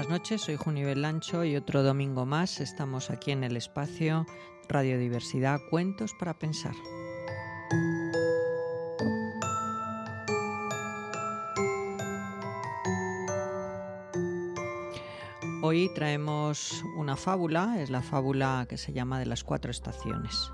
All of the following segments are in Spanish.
noches, soy Junivel Lancho y otro domingo más estamos aquí en el espacio Radiodiversidad, Cuentos para Pensar. Hoy traemos una fábula, es la fábula que se llama de las 4 estaciones.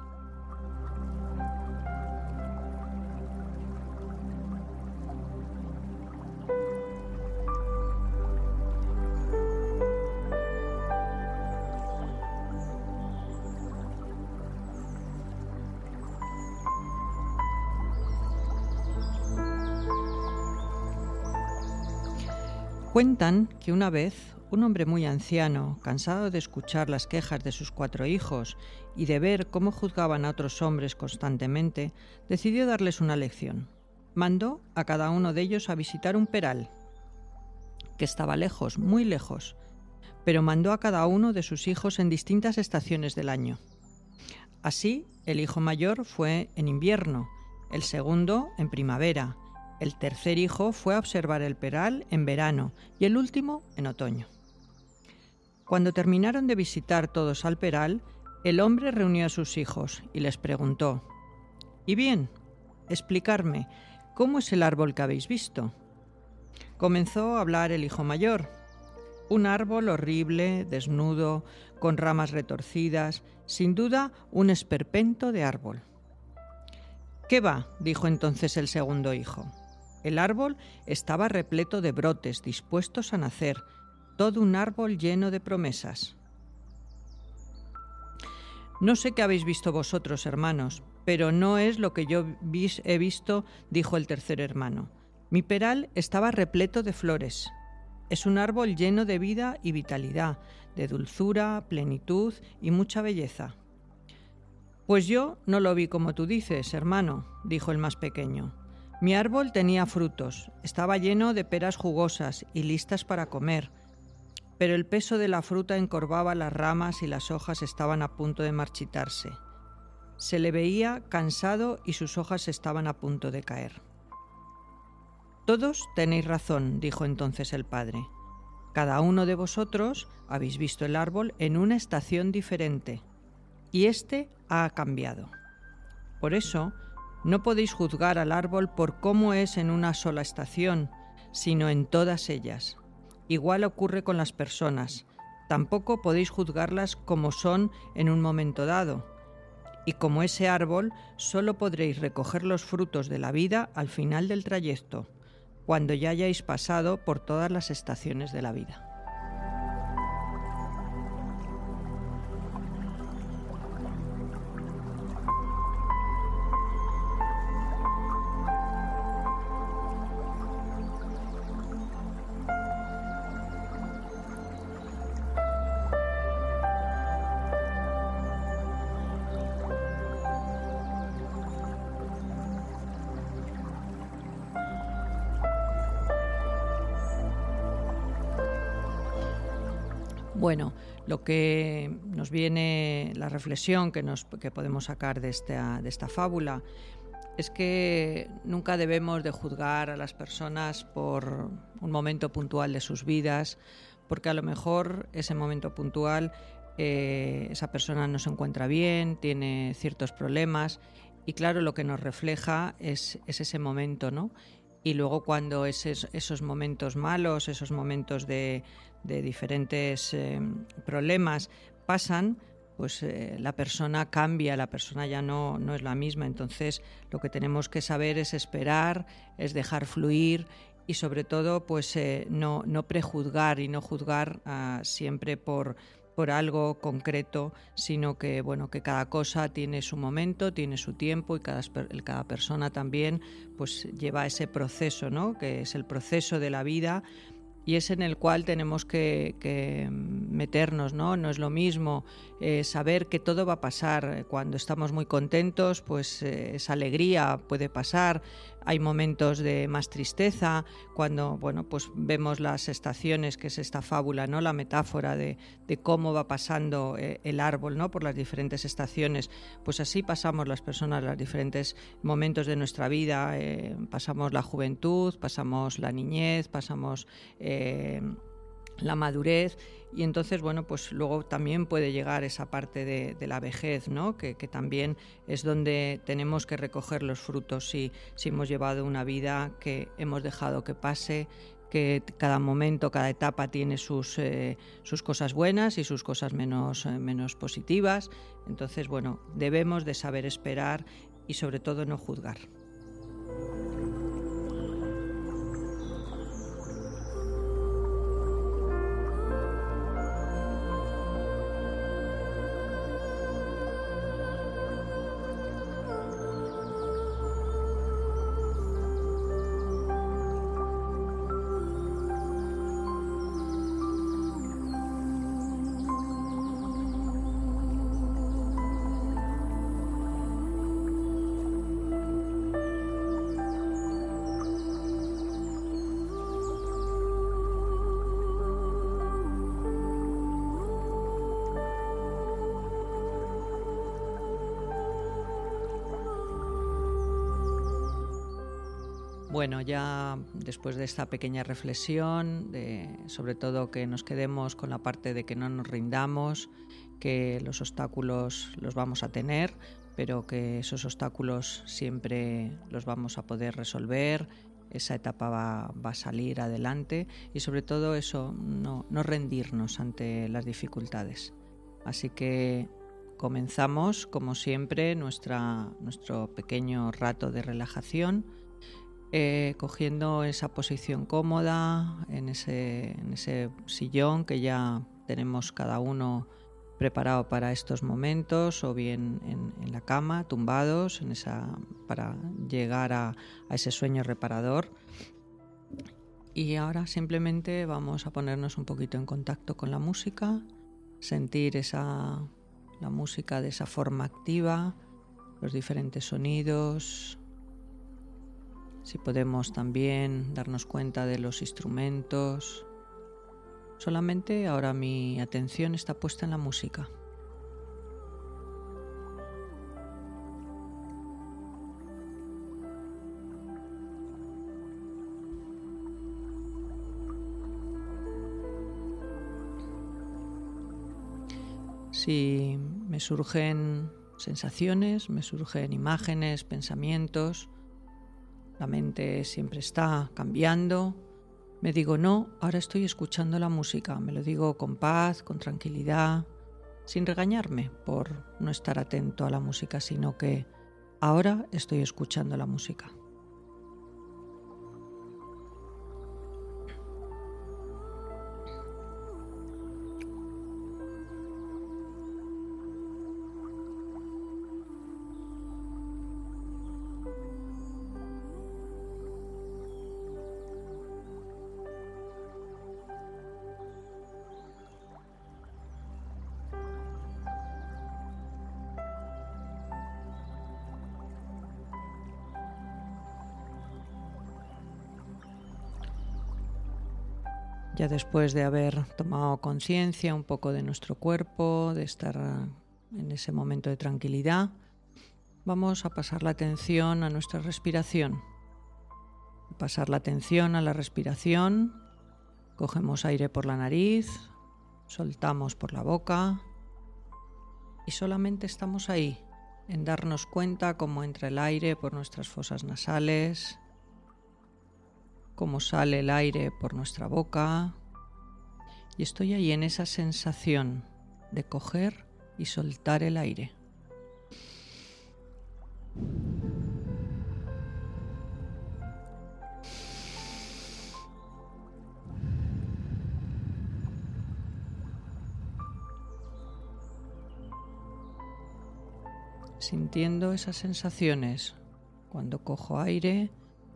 Cuentan que una vez un hombre muy anciano, cansado de escuchar las quejas de sus 4 hijos y de ver cómo juzgaban a otros hombres constantemente, decidió darles una lección. Mandó a cada uno de ellos a visitar un peral, que estaba lejos, muy lejos, pero mandó a cada uno de sus hijos en distintas estaciones del año. Así, el hijo mayor fue en invierno, el segundo en primavera, el tercer hijo fue a observar el peral en verano y el último en otoño. Cuando terminaron de visitar todos al peral, el hombre reunió a sus hijos y les preguntó: «Y bien, explicarme, ¿cómo es el árbol que habéis visto?». Comenzó a hablar el hijo mayor. «Un árbol horrible, desnudo, con ramas retorcidas, sin duda un esperpento de árbol». «¿Qué va?», dijo entonces el segundo hijo. El árbol estaba repleto de brotes dispuestos a nacer, todo un árbol lleno de promesas. «No sé qué habéis visto vosotros, hermanos, pero no es lo que yo he visto», dijo el tercer hermano. «Mi peral estaba repleto de flores. Es un árbol lleno de vida y vitalidad, de dulzura, plenitud y mucha belleza». «Pues yo no lo vi como tú dices, hermano», dijo el más pequeño. «Mi árbol tenía frutos, estaba lleno de peras jugosas y listas para comer, pero el peso de la fruta encorvaba las ramas y las hojas estaban a punto de marchitarse. Se le veía cansado y sus hojas estaban a punto de caer». «Todos tenéis razón», dijo entonces el padre. «Cada uno de vosotros habéis visto el árbol en una estación diferente, y éste ha cambiado. Por eso, no podéis juzgar al árbol por cómo es en una sola estación, sino en todas ellas. Igual ocurre con las personas. Tampoco podéis juzgarlas como son en un momento dado. Y como ese árbol, solo podréis recoger los frutos de la vida al final del trayecto, cuando ya hayáis pasado por todas las estaciones de la vida». Bueno, lo que nos viene, la reflexión que podemos sacar de esta fábula es que nunca debemos de juzgar a las personas por un momento puntual de sus vidas, porque a lo mejor ese momento puntual esa persona no se encuentra bien, tiene ciertos problemas y claro, lo que nos refleja es ese momento, ¿no? Y luego cuando esos momentos malos, esos momentos de diferentes problemas pasan, pues la persona cambia, la persona ya no es la misma. Entonces lo que tenemos que saber es esperar, es dejar fluir y sobre todo pues no prejuzgar y no juzgar siempre por algo concreto, sino que bueno, que cada cosa tiene su momento, tiene su tiempo y cada persona también pues lleva ese proceso, ¿no? Que es el proceso de la vida y es en el cual tenemos que meternos, ¿no? No es lo mismo saber que todo va a pasar. Cuando estamos muy contentos, pues esa alegría puede pasar. Hay momentos de más tristeza, cuando bueno, pues vemos las estaciones, que es esta fábula, ¿no? La metáfora de cómo va pasando el árbol, ¿no? Por las diferentes estaciones. Pues así pasamos las personas los diferentes momentos de nuestra vida. Pasamos la juventud, pasamos la niñez, pasamos la madurez, y entonces, bueno, pues luego también puede llegar esa parte de la vejez, ¿no? Que también es donde tenemos que recoger los frutos si hemos llevado una vida que hemos dejado que pase, que cada momento, cada etapa tiene sus cosas buenas y sus cosas menos positivas. Entonces, bueno, debemos de saber esperar y sobre todo no juzgar. Bueno, ya después de esta pequeña reflexión, sobre todo que nos quedemos con la parte de que no nos rindamos, que los obstáculos los vamos a tener, pero que esos obstáculos siempre los vamos a poder resolver, esa etapa va a salir adelante y sobre todo eso, no rendirnos ante las dificultades. Así que comenzamos, como siempre, nuestro pequeño rato de relajación, cogiendo esa posición cómoda en ese sillón que ya tenemos cada uno preparado para estos momentos, o bien en la cama, tumbados, para llegar a ese sueño reparador. Y ahora simplemente vamos a ponernos un poquito en contacto con la música, sentir la música de esa forma activa, los diferentes sonidos. Si podemos también darnos cuenta de los instrumentos. Solamente ahora mi atención está puesta en la música. Si me surgen sensaciones, me surgen imágenes, pensamientos, la mente siempre está cambiando. Me digo, no, ahora estoy escuchando la música. Me lo digo con paz, con tranquilidad, sin regañarme por no estar atento a la música, sino que ahora estoy escuchando la música. Ya después de haber tomado conciencia un poco de nuestro cuerpo, de estar en ese momento de tranquilidad, vamos a pasar la atención a nuestra respiración. Pasar la atención a la respiración, cogemos aire por la nariz, soltamos por la boca y solamente estamos ahí, en darnos cuenta cómo entra el aire por nuestras fosas nasales, cómo sale el aire por nuestra boca, y estoy ahí en esa sensación de coger y soltar el aire. Sintiendo esas sensaciones cuando cojo aire.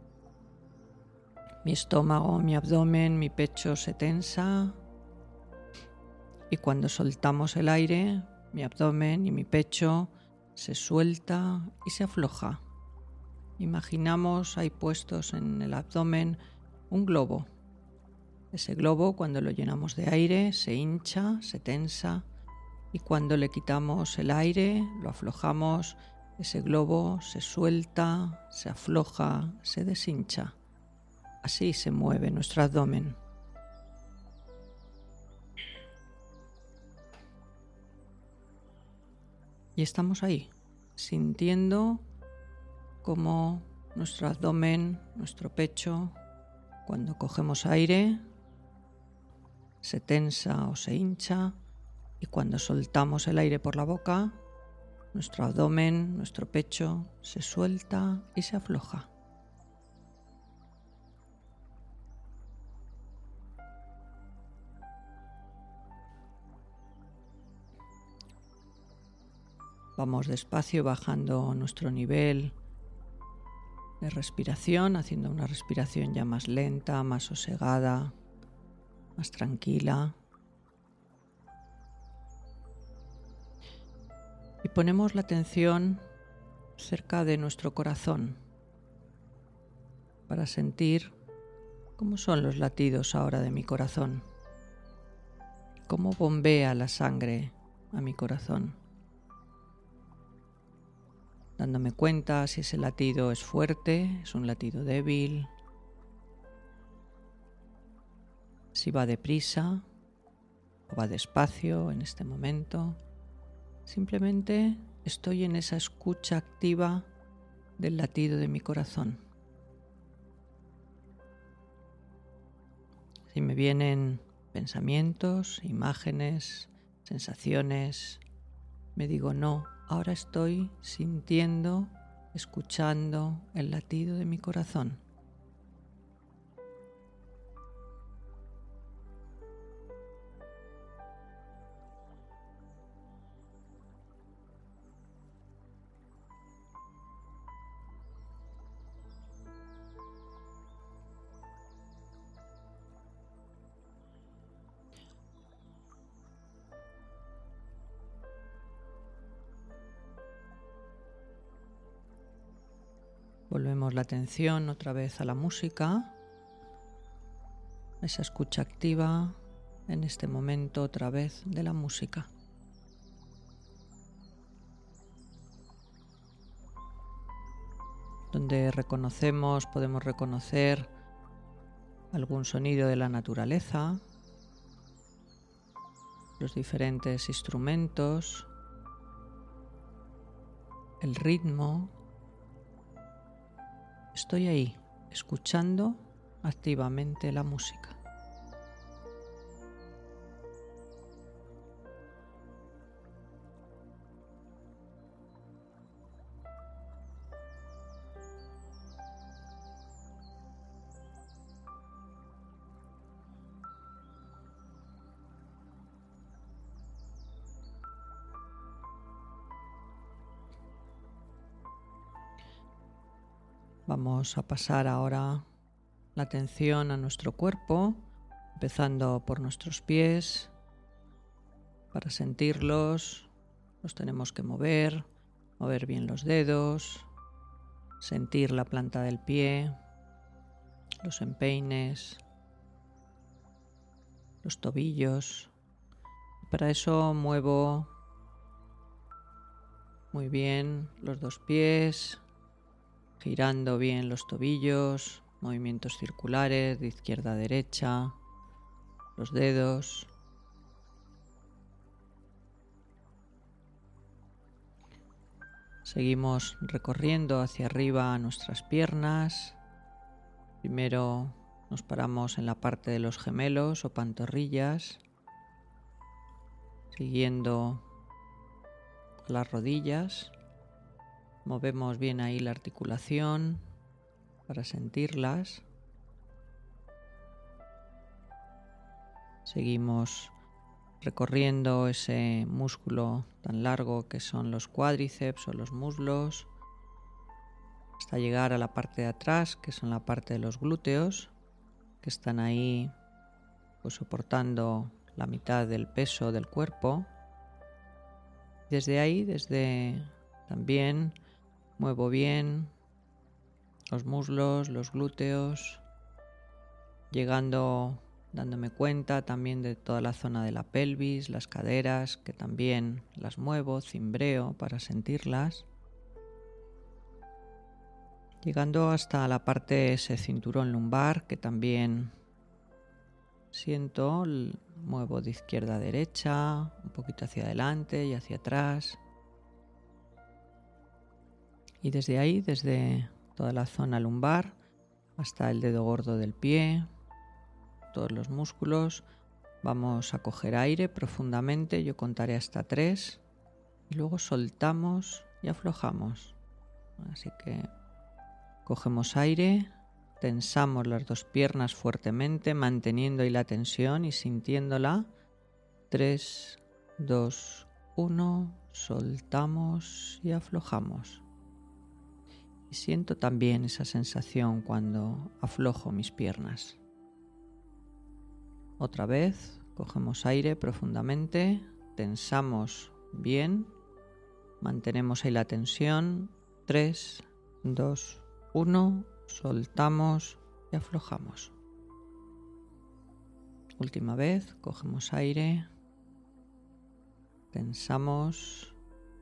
Mi estómago, mi abdomen, mi pecho se tensa, y cuando soltamos el aire, mi abdomen y mi pecho se suelta y se afloja. Imaginamos ahí puestos en el abdomen un globo. Ese globo, cuando lo llenamos de aire, se hincha, se tensa, y cuando le quitamos el aire, lo aflojamos, ese globo se suelta, se afloja, se deshincha. Así se mueve nuestro abdomen. Y estamos ahí, sintiendo cómo nuestro abdomen, nuestro pecho, cuando cogemos aire, se tensa o se hincha, y cuando soltamos el aire por la boca, nuestro abdomen, nuestro pecho se suelta y se afloja. Vamos despacio bajando nuestro nivel de respiración, haciendo una respiración ya más lenta, más sosegada, más tranquila. Y ponemos la atención cerca de nuestro corazón para sentir cómo son los latidos ahora de mi corazón, cómo bombea la sangre a mi corazón, dándome cuenta si ese latido es fuerte, es un latido débil, si va deprisa o va despacio en este momento. Simplemente estoy en esa escucha activa del latido de mi corazón. Si me vienen pensamientos, imágenes, sensaciones, me digo no, ahora estoy sintiendo, escuchando el latido de mi corazón. Volvemos la atención otra vez a la música, a esa escucha activa en este momento otra vez de la música. Donde podemos reconocer algún sonido de la naturaleza, los diferentes instrumentos, el ritmo. Estoy ahí, escuchando activamente la música. Vamos a pasar ahora la atención a nuestro cuerpo, empezando por nuestros pies. Para sentirlos, los tenemos que mover bien los dedos, sentir la planta del pie, los empeines, los tobillos. Para eso muevo muy bien los dos pies, girando bien los tobillos, movimientos circulares de izquierda a derecha, los dedos. Seguimos recorriendo hacia arriba nuestras piernas. Primero nos paramos en la parte de los gemelos o pantorrillas, siguiendo las rodillas. Movemos bien ahí la articulación para sentirlas. Seguimos recorriendo ese músculo tan largo que son los cuádriceps o los muslos, hasta llegar a la parte de atrás, que son la parte de los glúteos, que están ahí pues soportando la mitad del peso del cuerpo. Desde ahí, también muevo bien los muslos, los glúteos, dándome cuenta también de toda la zona de la pelvis, las caderas, que también las muevo, cimbreo para sentirlas. Llegando hasta la parte de ese cinturón lumbar, que también siento, muevo de izquierda a derecha, un poquito hacia adelante y hacia atrás. Y desde ahí, desde toda la zona lumbar hasta el dedo gordo del pie, todos los músculos, vamos a coger aire profundamente. Yo contaré hasta 3 y luego soltamos y aflojamos. Así que cogemos aire, tensamos las 2 piernas fuertemente, manteniendo ahí la tensión y sintiéndola. 3, 2, 1, soltamos y aflojamos. Y siento también esa sensación cuando aflojo mis piernas. Otra vez, cogemos aire profundamente, tensamos bien, mantenemos ahí la tensión. 3, 2, 1, soltamos y aflojamos. Última vez, cogemos aire, tensamos.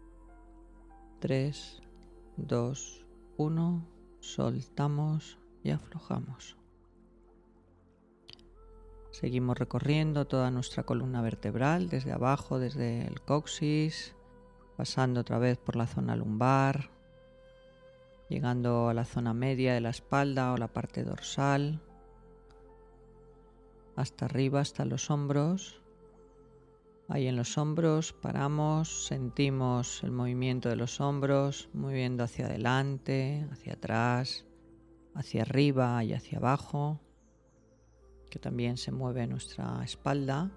3, 2, 1, soltamos y aflojamos. Seguimos recorriendo toda nuestra columna vertebral, desde abajo, desde el coxis, pasando otra vez por la zona lumbar, llegando a la zona media de la espalda o la parte dorsal, hasta arriba, hasta los hombros. Ahí en los hombros paramos, sentimos el movimiento de los hombros, moviendo hacia adelante, hacia atrás, hacia arriba y hacia abajo, que también se mueve nuestra espalda.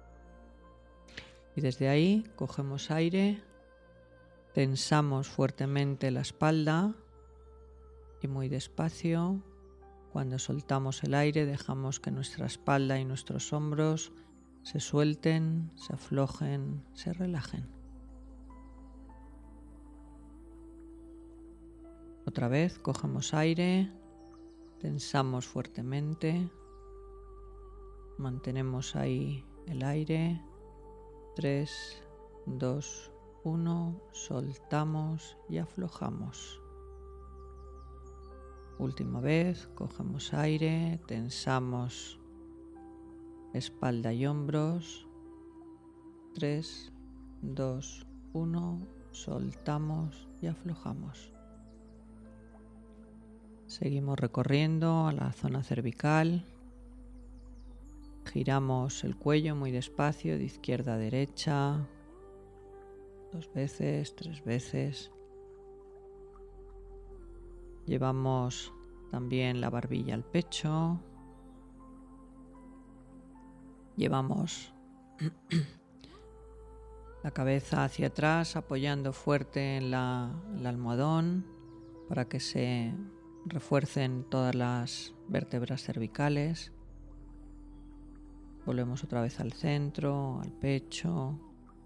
Y desde ahí cogemos aire, tensamos fuertemente la espalda y muy despacio, cuando soltamos el aire, dejamos que nuestra espalda y nuestros hombros se suelten, se aflojen, se relajen. Otra vez cogemos aire, tensamos fuertemente, mantenemos ahí el aire. 3, 2, 1, soltamos y aflojamos. Última vez, cogemos aire, tensamos espalda y hombros. 3, 2, 1, soltamos y aflojamos. Seguimos recorriendo a la zona cervical. Giramos el cuello muy despacio, de izquierda a derecha. 2 veces, 3 veces. Llevamos también la barbilla al pecho. Llevamos la cabeza hacia atrás, apoyando fuerte en el almohadón para que se refuercen todas las vértebras cervicales. Volvemos otra vez al centro, al pecho,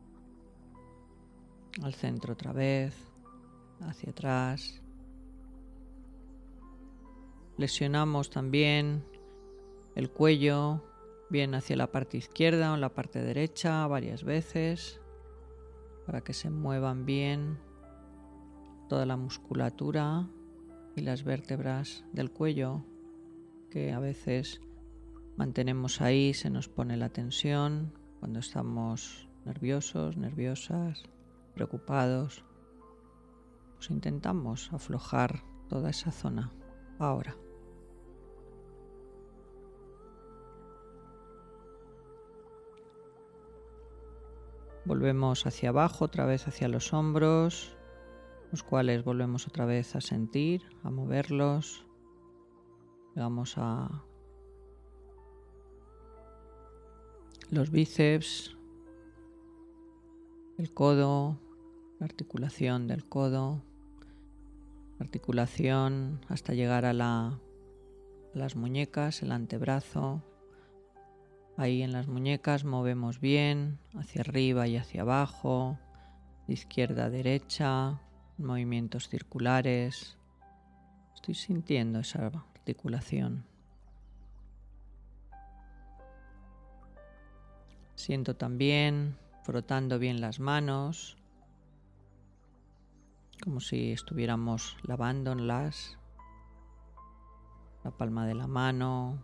al centro otra vez, hacia atrás. Flexionamos también el cuello, bien hacia la parte izquierda o en la parte derecha varias veces, para que se muevan bien toda la musculatura y las vértebras del cuello, que a veces mantenemos ahí, se nos pone la tensión cuando estamos nerviosos, nerviosas, preocupados. Pues intentamos aflojar toda esa zona ahora. Volvemos hacia abajo, otra vez hacia los hombros, los cuales volvemos otra vez a sentir, a moverlos. Llegamos a los bíceps, el codo, la articulación del codo, la articulación hasta llegar a las muñecas, el antebrazo. Ahí en las muñecas movemos bien, hacia arriba y hacia abajo, de izquierda a derecha, movimientos circulares. Estoy sintiendo esa articulación. Siento también frotando bien las manos, como si estuviéramos lavándolas, la palma de la mano.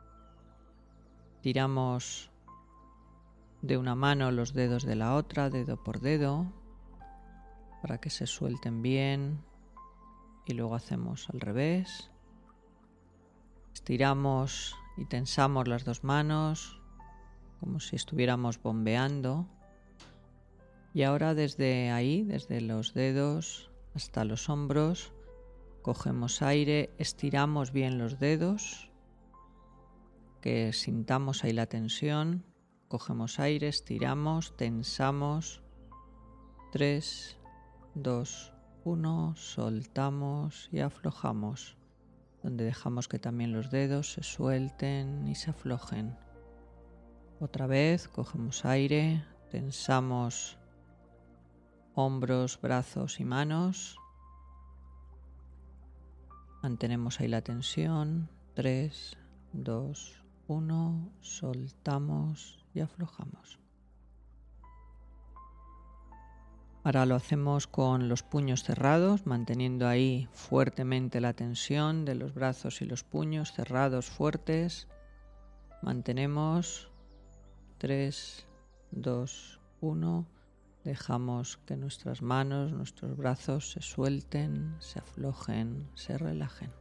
Tiramos de una mano los dedos de la otra, dedo por dedo, para que se suelten bien. y luego hacemos al revés. Estiramos y tensamos las dos manos como si estuviéramos bombeando. Y ahora desde ahí, desde los dedos hasta los hombros, cogemos aire, estiramos bien los dedos, que sintamos ahí la tensión. Cogemos aire, estiramos, tensamos. 3, 2, 1, soltamos y aflojamos, donde dejamos que también los dedos se suelten y se aflojen. Otra vez, cogemos aire, tensamos hombros, brazos y manos. Mantenemos ahí la tensión. 3, 2, 1, soltamos y aflojamos. Ahora lo hacemos con los puños cerrados, manteniendo ahí fuertemente la tensión de los brazos y los puños cerrados fuertes. Mantenemos. 3, 2, 1. Dejamos que nuestras manos, nuestros brazos se suelten, se aflojen, se relajen.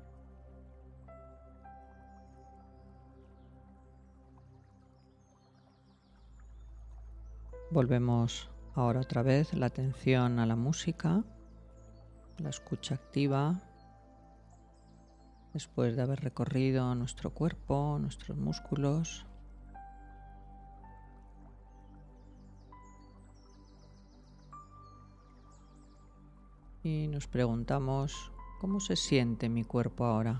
Volvemos ahora otra vez la atención a la música, la escucha activa, después de haber recorrido nuestro cuerpo, nuestros músculos. Y nos preguntamos, ¿cómo se siente mi cuerpo ahora?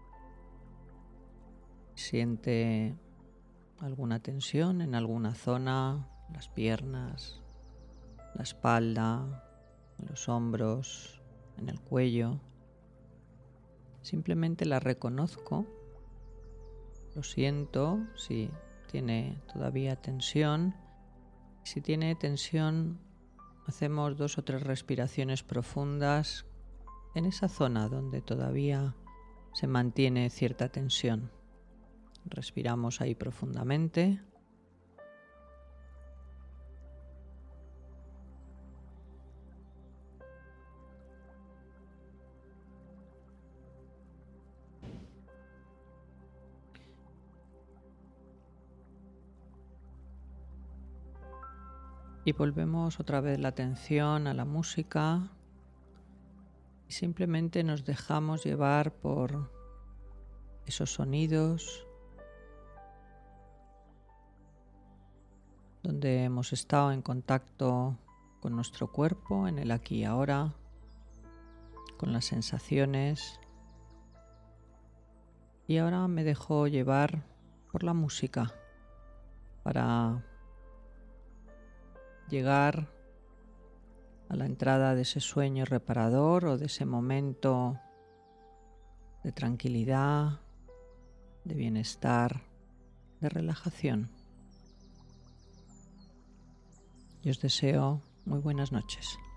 ¿Siente alguna tensión en alguna zona? Las piernas, la espalda, los hombros, en el cuello. Simplemente la reconozco, lo siento si tiene todavía tensión. Si tiene tensión, hacemos 2 o 3 respiraciones profundas en esa zona donde todavía se mantiene cierta tensión. Respiramos ahí profundamente. Y volvemos otra vez la atención a la música y simplemente nos dejamos llevar por esos sonidos donde hemos estado en contacto con nuestro cuerpo en el aquí y ahora, con las sensaciones. Y ahora me dejo llevar por la música para llegar a la entrada de ese sueño reparador o de ese momento de tranquilidad, de bienestar, de relajación. Y os deseo muy buenas noches.